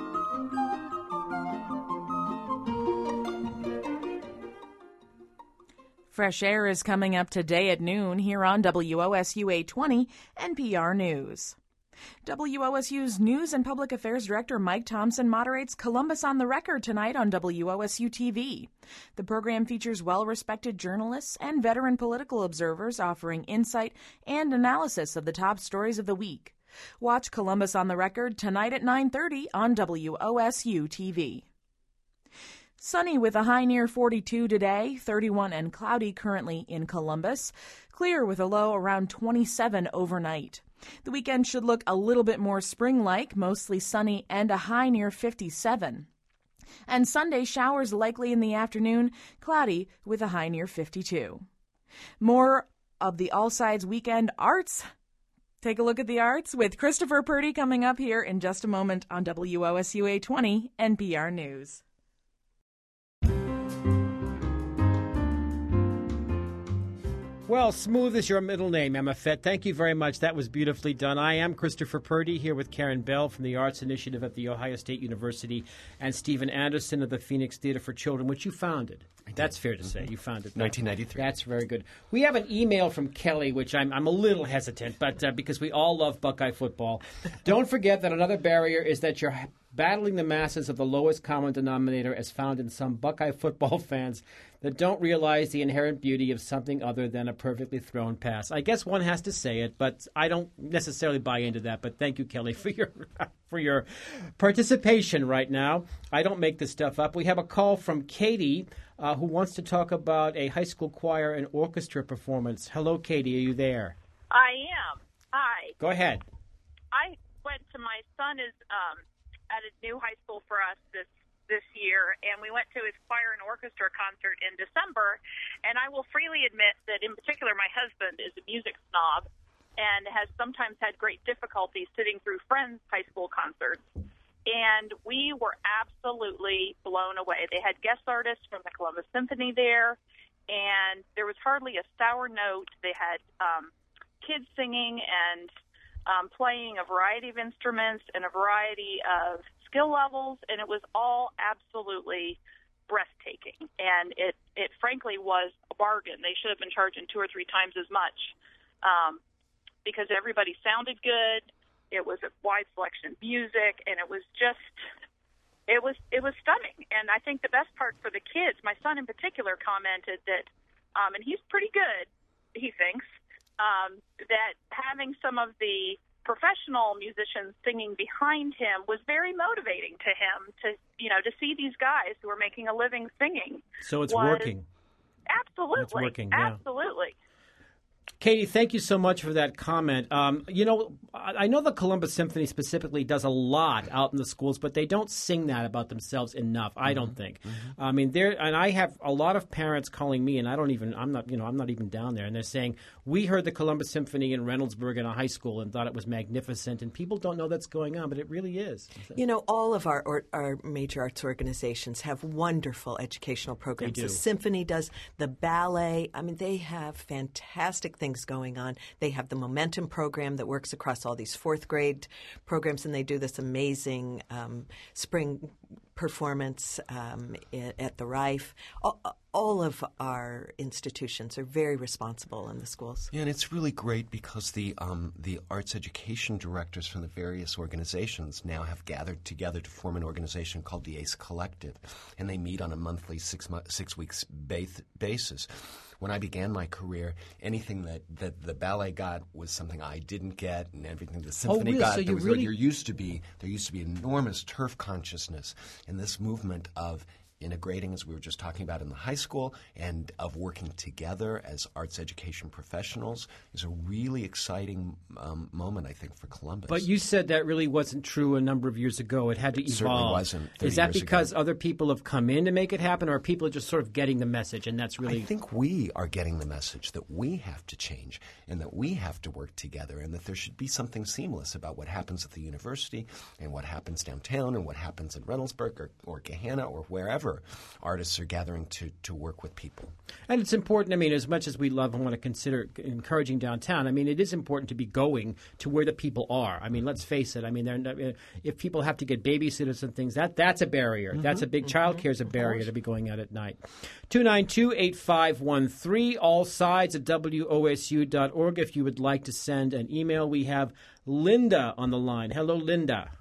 Fresh Air is coming up today at noon here on W O S U eight twenty N P R News. W O S U's News and Public Affairs Director Mike Thompson moderates Columbus on the Record tonight on W O S U T V. The program features well-respected journalists and veteran political observers offering insight and analysis of the top stories of the week. Watch Columbus on the Record tonight at nine thirty on W O S U T V. Sunny with a high near forty-two today, thirty-one and cloudy currently in Columbus. Clear with a low around twenty-seven overnight. The weekend should look a little bit more spring-like, mostly sunny and a high near fifty-seven. And Sunday, showers likely in the afternoon, cloudy with a high near fifty-two. More of the All Sides Weekend Arts. Take a look at the arts with Christopher Purdy coming up here in just a moment on W O S U eight twenty N P R News. Well, smooth is your middle name, Emma Fett. Thank you very much. That was beautifully done. I am Christopher Purdy here with Karen Bell from the Arts Initiative at The Ohio State University and Stephen Anderson of the Phoenix Theater for Children, which you founded. That's fair to say. You founded that. nineteen ninety-three. That's very good. We have an email from Kelly, which I'm, I'm a little hesitant, but uh, because we all love Buckeye football. Don't forget that another barrier is that your battling the masses of the lowest common denominator as found in some Buckeye football fans that don't realize the inherent beauty of something other than a perfectly thrown pass. I guess one has to say it, but I don't necessarily buy into that. But thank you, Kelly, for your for your participation right now. I don't make this stuff up. We have a call from Katie, uh, who wants to talk about a high school choir and orchestra performance. Hello, Katie. Are you there? I am. Hi. Go ahead. I went to my son is um, at a new high school for us this this year, and we went to his choir and orchestra concert in December. And I will freely admit that, in particular, my husband is a music snob and has sometimes had great difficulty sitting through friends' high school concerts. And we were absolutely blown away. They had guest artists from the Columbus Symphony there, and there was hardly a sour note. They had um, kids singing and um, playing a variety of instruments and a variety of skill levels, and it was all absolutely breathtaking. And it, it frankly was a bargain. They should have been charging two or three times as much um, because everybody sounded good. It was a wide selection of music, and it was just, it was it was stunning. And I think the best part for the kids, my son in particular commented that, um, and he's pretty good, he thinks, um, that having some of the professional musicians singing behind him was very motivating to him to, you know, to see these guys who are making a living singing. So it's was, working. Absolutely. It's working, yeah. Absolutely. Katie, thank you so much for that comment. Um, you know, I know the Columbus Symphony specifically does a lot out in the schools, but they don't sing that about themselves enough, I don't think. Mm-hmm. I mean, there, and I have a lot of parents calling me, and I don't even, I'm not, you know, I'm not even down there, and they're saying, we heard the Columbus Symphony in Reynoldsburg in a high school and thought it was magnificent, and people don't know that's going on, but it really is. You know, all of our or, our major arts organizations have wonderful educational programs. They do. The symphony does, the ballet. I mean, they have fantastic things going on. They have the Momentum program that works across all these fourth grade programs, and they do this amazing um, spring performance um, at the Rife. All, all of our institutions are very responsible in the schools. Yeah, and it's really great because the um, the arts education directors from the various organizations now have gathered together to form an organization called the ACE Collective, and they meet on a monthly six mo- six weeks base- basis. When I began my career, anything that, that the ballet got was something I didn't get, and everything the symphony oh, really? got. So there, was, really... there used to be there used to be enormous turf consciousness in this movement of integrating, as we were just talking about in the high school, and of working together as arts education professionals is a really exciting um, moment, I think, for Columbus. But you said that really wasn't true a number of years ago. It had to it evolve. Certainly wasn't. Is that because ago. other people have come in to make it happen, or are people just sort of getting the message, and that's really... I think we are getting the message that we have to change and that we have to work together and that there should be something seamless about what happens at the university and what happens downtown and what happens in Reynoldsburg or, or Gahanna or wherever artists are gathering to, to work with people. And it's important, I mean, as much as we love and want to consider encouraging downtown, I mean, it is important to be going to where the people are. I mean, let's face it. I mean, not, if people have to get babysitters and things, that that's a barrier. Mm-hmm. That's a big, mm-hmm. child care is a barrier to be going out at night. two nine two, eight five one three, all sides at W O S U dot org if you would like to send an email. We have Linda on the line. Hello, Linda.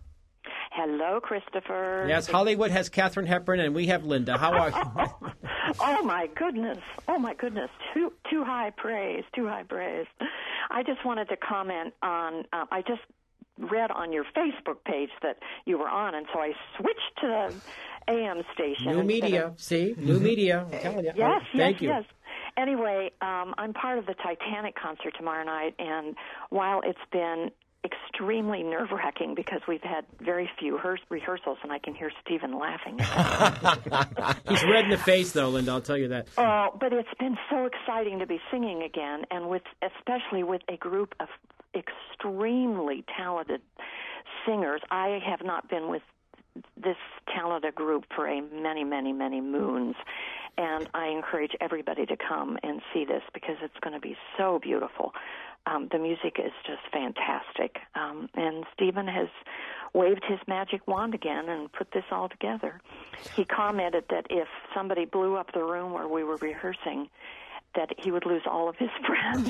Hello, Christopher. Yes, Hollywood has Katharine Hepburn, and we have Linda. How are you? Oh, my goodness. Oh, my goodness. Too too high praise, too high praise. I just wanted to comment on, uh, I just read on your Facebook page that you were on, and so I switched to the A M station. New media. Of, See? New media. I'm telling you. Yes, oh, thank yes, you. yes. Anyway, um, I'm part of the Titanic concert tomorrow night, and while it's been extremely nerve-wracking because we've had very few rehears- rehearsals, and I can hear Stephen laughing. He's red in the face, though, Linda, I'll tell you that. Oh, but it's been so exciting to be singing again, and with especially with a group of extremely talented singers. I have not been with this talented group for a many, many, many moons, and I encourage everybody to come and see this because it's going to be so beautiful. Um, the music is just fantastic. Um, and Stephen has waved his magic wand again and put this all together. He commented that if somebody blew up the room where we were rehearsing, that he would lose all of his friends.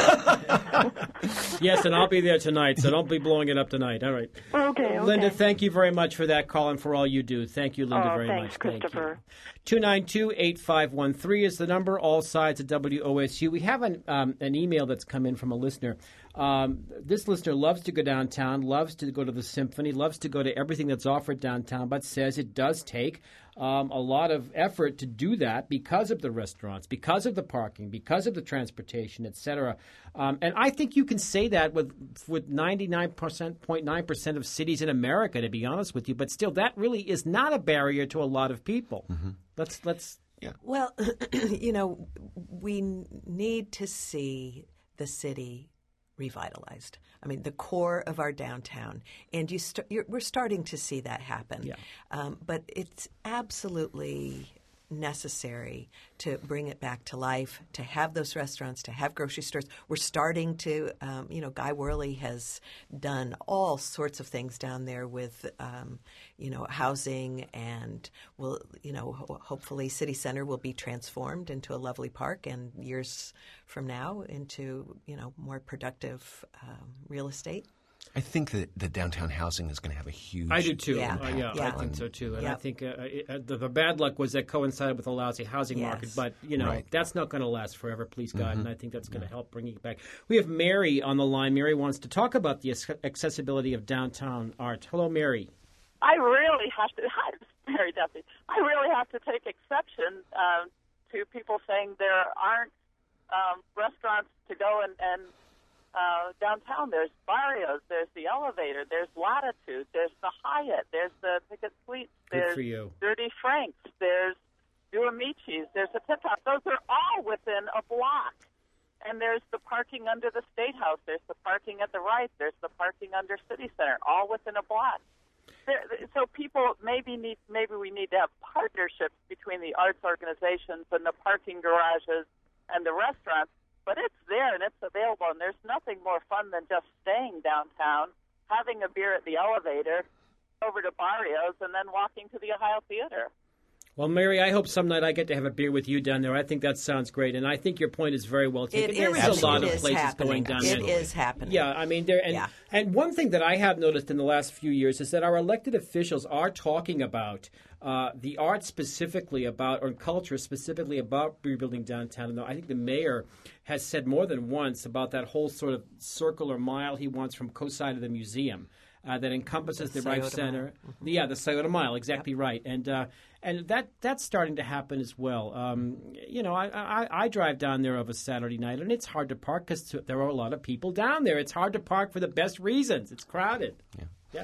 Yes, and I'll be there tonight, so don't be blowing it up tonight. All right. Okay, okay. Linda, thank you very much for that call and for all you do. Thank you, Linda, oh, very thanks, much. Christopher. two nine two, eight five one three is the number, all sides at W O S U. We have an, um, an email that's come in from a listener. Um, this listener loves to go downtown, loves to go to the symphony, loves to go to everything that's offered downtown, but says it does take um, a lot of effort to do that because of the restaurants, because of the parking, because of the transportation, et cetera. Um, and I think you can say that with with ninety-nine point nine percent of cities in America, to be honest with you. But still, that really is not a barrier to a lot of people. Mm-hmm. Let's let's. Yeah. Well, you know, we need to see the city revitalized. I mean, the core of our downtown, and you st- you're, we're starting to see that happen. Yeah. Um, but it's absolutely necessary to bring it back to life, to have those restaurants, to have grocery stores. We're starting to, um, you know, Guy Worley has done all sorts of things down there with, um, you know, housing, and will, you know, ho- hopefully City Center will be transformed into a lovely park, and years from now into, you know, more productive um, real estate. I think that the downtown housing is going to have a huge I do too. Yeah, uh, yeah, yeah. I think so too. And Yep. I think uh, it, the, the bad luck was that coincided with a lousy housing Yes. market. But, you know, Right. that's not going to last forever, please God. Mm-hmm. And I think that's going to help bring it back. We have Mary on the line. Mary wants to talk about the accessibility of downtown art. Hello, Mary. I really have to, hi, Mary Duffy. I really have to take exception uh, to people saying there aren't um, restaurants to go and, and uh, downtown. There's Barrios, there's the Elevator, there's Latitude, there's the Hyatt, there's the Picket Suites, Good there's for you. Dirty Frank's, there's Duamici's, there's the Tip Top. Those are all within a block. And there's the parking under the State House, there's the parking at the right, there's the parking under City Center, all within a block. There, so people maybe need maybe we need to have partnerships between the arts organizations and the parking garages and the restaurants, but it's there and it's available, and there's nothing more fun than just staying downtown, having a beer at the Elevator, over to Barrios, and then walking to the Ohio Theater. Well, Mary, I hope some night I get to have a beer with you down there. I think that sounds great, and I think your point is very well taken. It there is, is a lot it of is places happening. going down It there. is happening. Yeah, I mean, there and Yeah. and one thing that I have noticed in the last few years is that our elected officials are talking about uh, the arts specifically about, or culture specifically about rebuilding downtown. And I think the mayor has said more than once about that whole sort of circular mile he wants from co-side of the museum. Uh, that encompasses the, The Rife Scioto Center. Mile. Mm-hmm. Yeah, the Scioto Mile, exactly yep. right. And uh, and that that's starting to happen as well. Um, you know, I, I, I drive down there of a Saturday night, and it's hard to park because there are a lot of people down there. It's hard to park for the best reasons. It's crowded. Yeah. Yeah.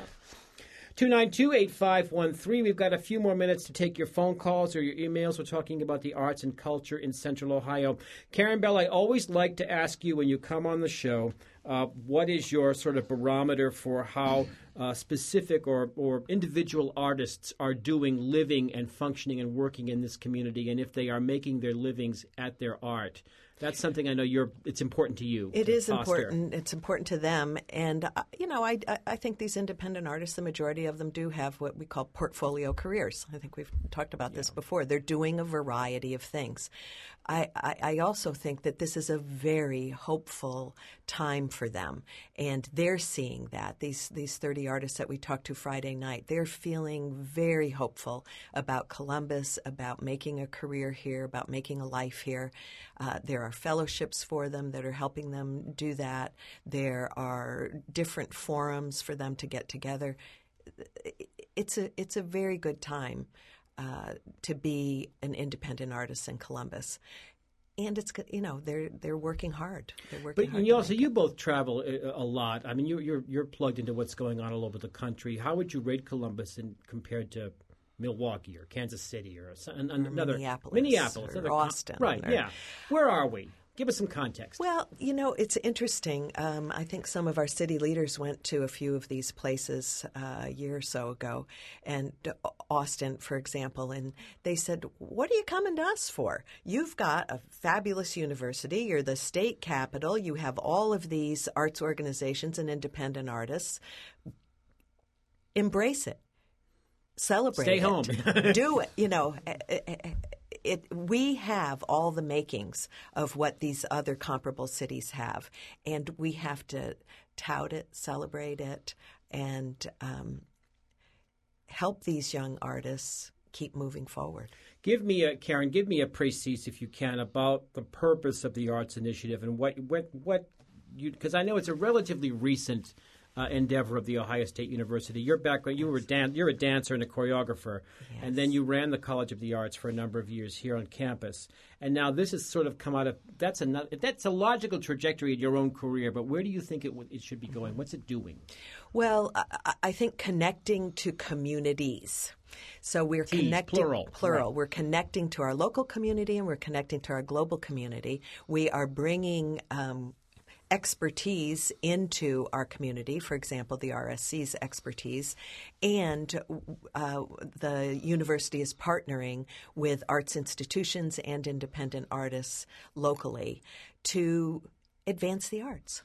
two nine two, eight five one three. We've got a few more minutes to take your phone calls or your emails. We're talking about the arts and culture in Central Ohio. Karen Bell, I always like to ask you when you come on the show, uh, what is your sort of barometer for how uh, specific or, or individual artists are doing, living and functioning and working in this community, and if they are making their livings at their art? That's something I know you're. It's important to you. It is foster. important. It's important to them, and uh, you know, I, I think these independent artists, the majority of them, do have what we call portfolio careers. I think we've talked about this before. They're doing a variety of things. I, I, I also think that this is a very hopeful time for them, and they're seeing that. These these thirty artists that we talked to Friday night, they're feeling very hopeful about Columbus, about making a career here, about making a life here. Uh, there are fellowships for them that are helping them do that. There are different forums for them to get together. It's a it's a very good time uh, to be an independent artist in Columbus. And it's, you know, they're they're working hard. They're working but hard. you also you both travel a, a lot. I mean, you, you're you're plugged into what's going on all over the country. How would you rate Columbus in, compared to Milwaukee or Kansas City or, an, or another Minneapolis, Minneapolis, or another Austin, com- right? or, Yeah. Where are we? Give us some context. Well, you know, it's interesting. Um, I think some of our city leaders went to a few of these places uh, a year or so ago, and uh, Austin, for example, and they said, what are you coming to us for? You've got a fabulous university. You're the state capital. You have all of these arts organizations and independent artists. Embrace it. Celebrate Stay it. home. Do it. You know, it, we have all the makings of what these other comparable cities have, and we have to tout it, celebrate it, and um, help these young artists keep moving forward. Give me a Karen. Give me a précis, if you can, about the purpose of the Arts Initiative and what what what you, because I know it's a relatively recent uh, endeavor of the Ohio State University. Your background, you were a dan- you're a dancer and a choreographer, yes. and then you ran the College of the Arts for a number of years here on campus. And now this has sort of come out of that's another that's a logical trajectory in your own career. But where do you think it w- it should be going? What's it doing? Well, I, I think connecting to communities. So we're T, connecting plural. plural. Right. We're connecting to our local community and we're connecting to our global community. We are bringing um, expertise into our community, for example, the R S C's expertise, and uh, the university is partnering with arts institutions and independent artists locally to advance the arts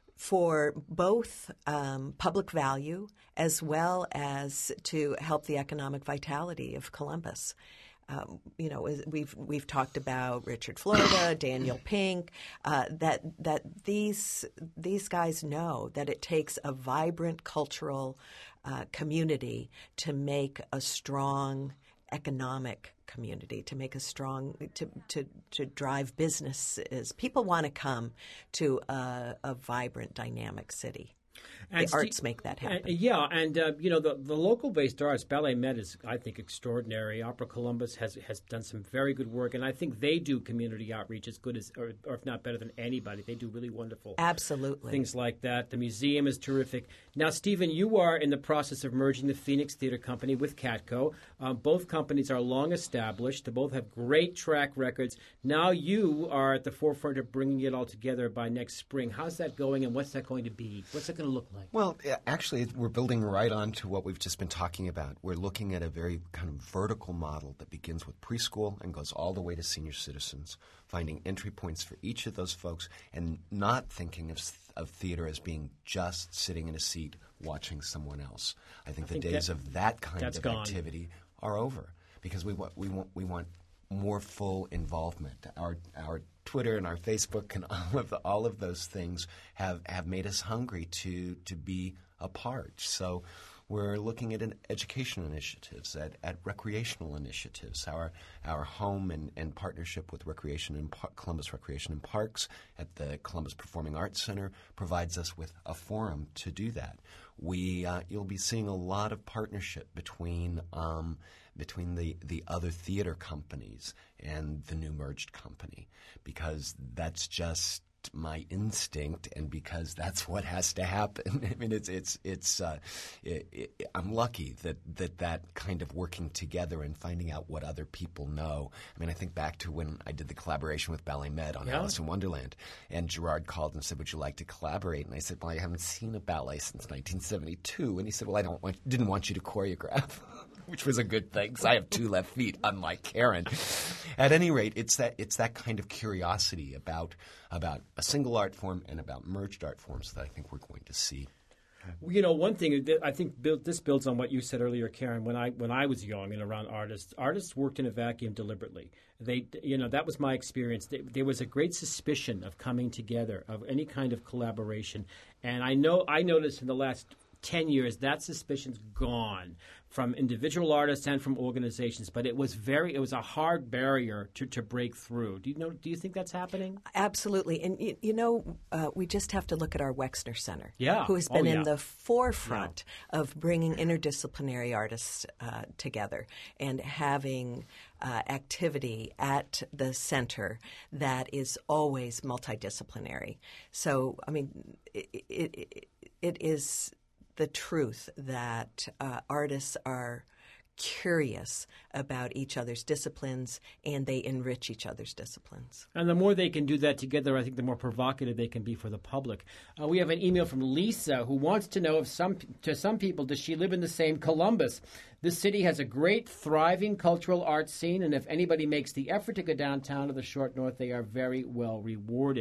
for both um, public value as well as to help the economic vitality of Columbus. Um, you know, we've we've talked about Richard Florida, Daniel Pink, uh, that that these these guys know that it takes a vibrant cultural uh, community to make a strong economic community, to make a strong to to, to drive businesses. People want to come to a, a vibrant, dynamic city. And the Steve, arts make that happen. Uh, yeah, and uh, you know the the local-based arts, Ballet Met is, I think, extraordinary. Opera Columbus has has done some very good work, and I think they do community outreach as good as, or, or if not better than anybody. They do really wonderful, absolutely things like that. The museum is terrific. Now, Stephen, you are in the process of merging the Phoenix Theater Company with Catco. Um, both companies are long established. They both have great track records. Now you are at the forefront of bringing it all together by next spring. How's that going, and what's that going to be? What's it going to look like? Well, actually, we're building right on to what we've just been talking about. We're looking at a very kind of vertical model that begins with preschool and goes all the way to senior citizens, finding entry points for each of those folks and not thinking of, of theater as being just sitting in a seat watching someone else. I think I the think days that, of that kind of gone. activity are over because we want, we want, we want more full involvement. Our our Twitter and our Facebook and all of the, all of those things have, have made us hungry to to be a part. So we're looking at an education initiatives, at, at recreational initiatives. Our our home and, and partnership with Recreation and Par- Columbus Recreation and Parks at the Columbus Performing Arts Center provides us with a forum to do that. We uh, you'll be seeing a lot of partnership between um, between the, the other theater companies and the new merged company, because that's just my instinct, and because that's what has to happen. I mean, it's it's it's. Uh, it, it, I'm lucky that, that that kind of working together and finding out what other people know. I mean, I think back to when I did the collaboration with Ballet Met on yeah. Alice in Wonderland, and Gerard called and said, "Would you like to collaborate?" And I said, "Well, I haven't seen a ballet since nineteen seventy-two." And he said, "Well, I don't want, didn't want you to choreograph." Which was a good thing, because I have two left feet, unlike Karen. At any rate, it's that it's that kind of curiosity about about a single art form and about merged art forms that I think we're going to see. You know, one thing that I think build, this builds on what you said earlier, Karen. When I when I was young and around artists, artists worked in a vacuum deliberately. They, you know, that was my experience. They, there was a great suspicion of coming together, of any kind of collaboration, and I know I noticed in the last ten years that suspicion's gone from individual artists and from organizations, but it was very it was a hard barrier to, to break through. Do you know do you think that's happening? Absolutely. And you, you know, uh, we just have to look at our Wexner Center, yeah. who has been oh, yeah. in the forefront yeah. of bringing interdisciplinary artists uh, together and having uh, activity at the center that is always multidisciplinary. So, I mean, it, it, it, it is the truth that uh, artists are curious about each other's disciplines and they enrich each other's disciplines. And the more they can do that together, I think the more provocative they can be for the public. Uh, we have an email from Lisa who wants to know if some to some people, does she live in the same Columbus? This city has a great, thriving cultural arts scene, and if anybody makes the effort to go downtown to the short north, they are very well rewarded.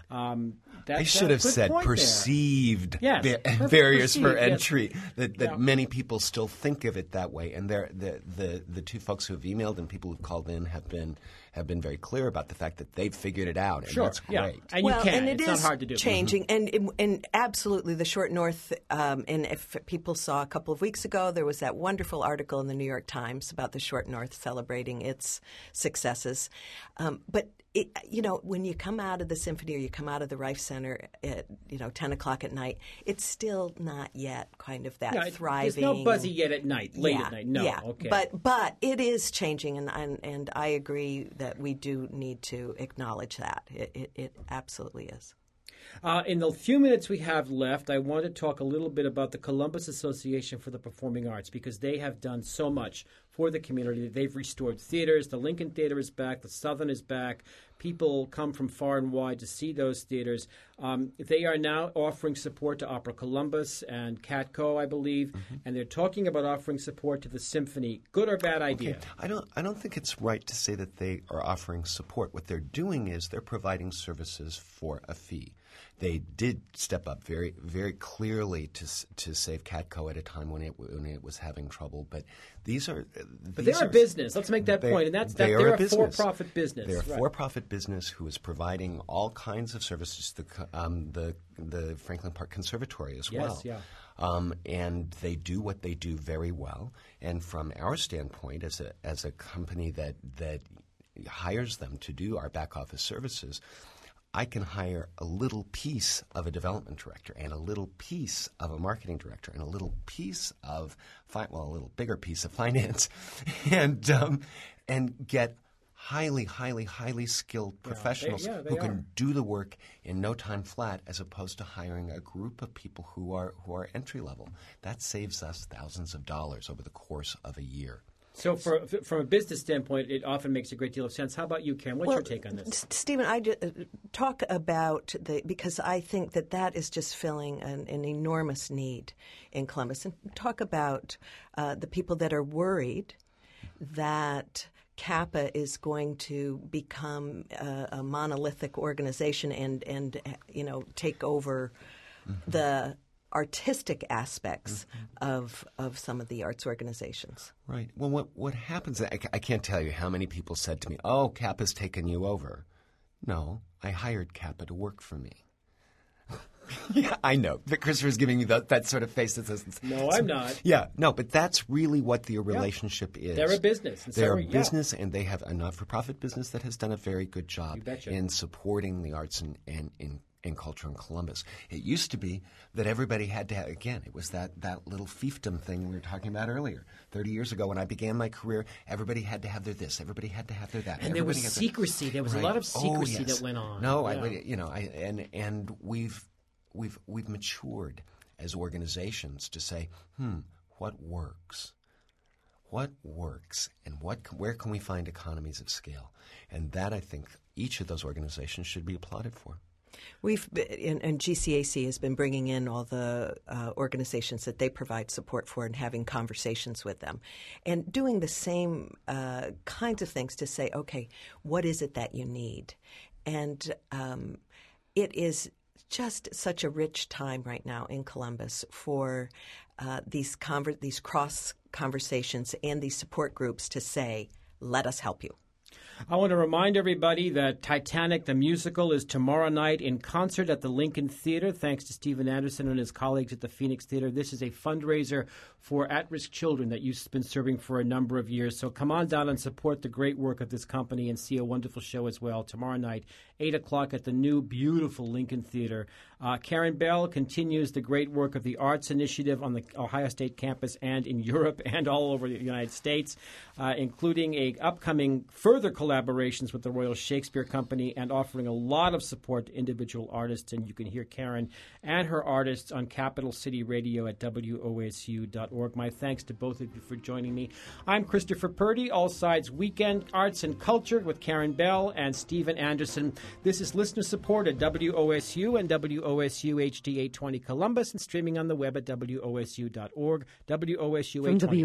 Um, that, I should have said perceived yes, ba- barriers perceived, for yes. entry. That, that Yeah. many people still think of it that way, and they're, the the the two folks who have emailed and people who've called in have been have been very clear about the fact that they've figured it out, and Sure, that's yeah. great. And well, you can. and it it's is not hard to do. changing, and and absolutely the short north. Um, and if people saw a couple of weeks ago, there was that wonderful article in the New York Times about the short north celebrating its successes. Um, but it, you know, when you come out of the symphony or you come out of the Reif Center at you know ten o'clock at night, it's still not yet kind of that Yeah, it- thriving. There's no buzzy yet at night, late yeah, at night. No, yeah. okay. But but it is changing, and and, and I agree that we do need to acknowledge that. It, it, it absolutely is. Uh, in the few minutes we have left, I want to talk a little bit about the Columbus Association for the Performing Arts, because they have done so much for the community. They've restored theaters. The Lincoln Theater is back. The Southern is back. People come from far and wide to see those theaters. Um, they are now offering support to Opera Columbus and Catco, I believe, Mm-hmm. and they're talking about offering support to the symphony. Good or bad idea? Okay. I don't. I don't think it's right to say that they are offering support. What they're doing is they're providing services for a fee. They did step up very, very clearly to to save Catco at a time when it when it was having trouble. But these are. But these they're are, a business. Let's make that they, point. And that's that they they're are a, a business. for-profit business. They're a Right. for-profit business who is providing all kinds of services to the um, the the Franklin Park Conservatory as Yes, well. yeah. Um, and they do what they do very well. And from our standpoint, as a as a company that that hires them to do our back office services, I can hire a little piece of a development director and a little piece of a marketing director and a little piece of fi- well, a little bigger piece of finance, and um, and get highly, highly, highly skilled professionals yeah, they who are. can do the work in no time flat, as opposed to hiring a group of people who are who are entry level. That saves us thousands of dollars over the course of a year. So, for, from a business standpoint, it often makes a great deal of sense. How about you, Karen? What's well, your take on this? S- Stephen, I ju- uh, talk about the because I think that that is just filling an, an enormous need in Columbus, and talk about uh, the people that are worried that Kappa is going to become a, a monolithic organization and and you know take over mm-hmm. the artistic aspects mm-hmm. of of some of the arts organizations. Right. Well, what what happens? I, I can't tell you how many people said to me, "Oh, Kappa's taken you over." No, I hired Kappa to work for me. Yeah, I know. Christopher's giving me that, that sort of face that says, "No, I'm not." Yeah, no, but that's really what the relationship yeah. is. They're a business. They're so, a yeah. business, and they have a not-for-profit business that has done a very good job in supporting the arts and and in. in culture in Columbus. It used to be that everybody had to have, again, it was that, that little fiefdom thing we were talking about earlier. thirty years ago when I began my career, everybody had to have their this, everybody had to have their that. And everybody there was had secrecy. Their, there was right. a lot of secrecy oh, yes. that went on. No, yeah. I, you know, I, and and we've we've we've matured as organizations to say, hmm, what works? What works, and what where can we find economies of scale? And that, I think, each of those organizations should be applauded for. We've been, and G C A C has been bringing in all the uh, organizations that they provide support for and having conversations with them, and doing the same uh, kinds of things to say, okay, what is it that you need? And um, it is just such a rich time right now in Columbus for uh, these conver- these cross conversations and these support groups to say, let us help you. I want to remind everybody that Titanic the Musical is tomorrow night in concert at the Lincoln Theater, thanks to Stephen Anderson and his colleagues at the Phoenix Theater. This is a fundraiser for at-risk children that you've been serving for a number of years. So come on down and support the great work of this company and see a wonderful show as well tomorrow night, eight o'clock at the new, beautiful Lincoln Theater. Uh, Karen Bell continues the great work of the Arts Initiative on the Ohio State campus and in Europe and all over the United States, uh, including a upcoming further collaborations with the Royal Shakespeare Company and offering a lot of support to individual artists. And you can hear Karen and her artists on Capital City Radio at W O S U dot org. My thanks to both of you for joining me. I'm Christopher Purdy, All Sides Weekend, Arts and Culture with Karen Bell and Stephen Anderson. This is listener support at W O S U and W O S U H D eight twenty Columbus and streaming on the web at W O S U dot org. W O S U eight twenty.